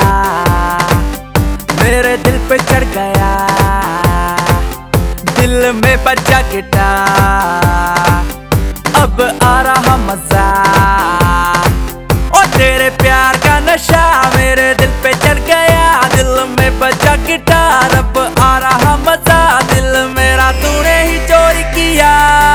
मेरे दिल पे चढ़ गया, दिल में बजा गिटार, अब आ रहा मजा। ओ तेरे प्यार का नशा मेरे दिल पे चढ़ गया, दिल में बजा गिटार, अब आ रहा मजा। दिल मेरा तूने ही चोरी किया,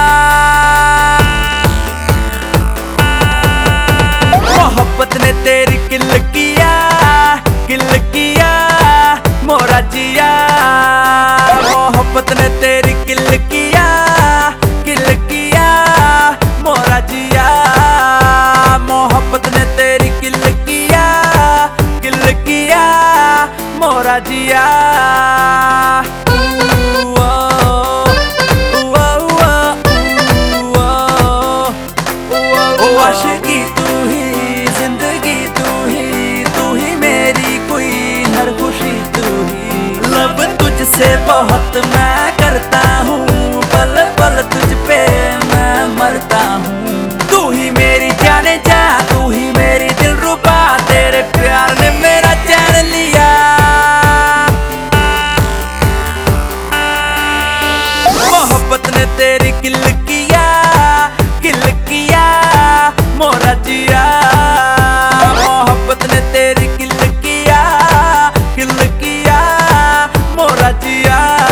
मोहब्बत ने तेरी किल किया, किल किया मोरा जिया। मोहब्बत ने तेरी किल किया, किल किया मोरा जिया। मोहब्बत ने तेरी किल किया, किल किया मोरा जिया। आशिकी तू ही, जिंदगी तू ही मेरी कोई हर खुशी तू ही। लब तुझसे बहुत मैं करता हूँ, पल पल तुझ पे मैं मरता हूँ। तू ही मेरी जाने जा, तू ही मेरी दिलरुबा, तेरे प्यार ने मेरा चैन लिया। मोहब्बत ने तेरी किल किया, किल किया मोरा जिया। मोहब्बत ने तेरी किल किया, किल किया मोरा जिया।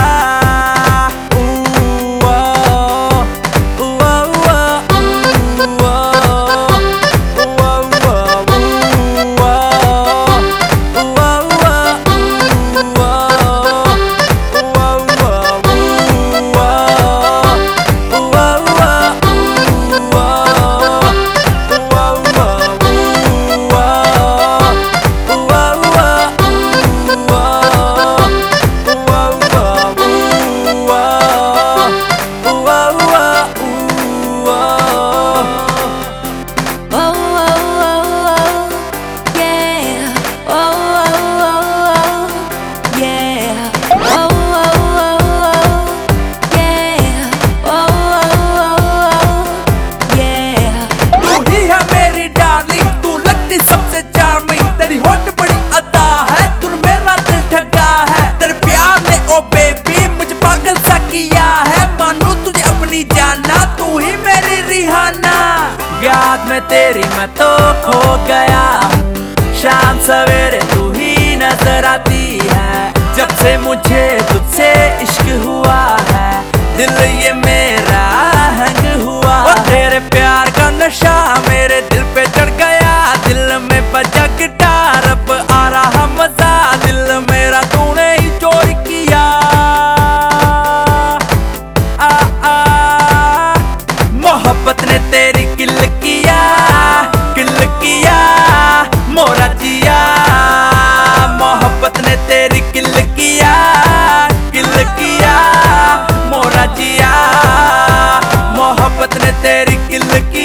याद में तेरी मैं तो खो गया हूँ, शाम सवेरे तू ही नजर आती है। जब से मुझे तुझसे इश्क हुआ है, दिल ये मेरा हैंग हुआ। और तेरे प्यार का नशा मेरे दिल पे चढ़ गया, दिल में बजा गिटार, अब आ रहा मजा। दिल मेरा तूने ही चोरी किया, मोहब्बत ने तेरी किल किया, किल किया मोरा जिया। मोहब्बत ने तेरी किल किया, किल किया मोरा जिया। मोहब्बत ने तेरी किल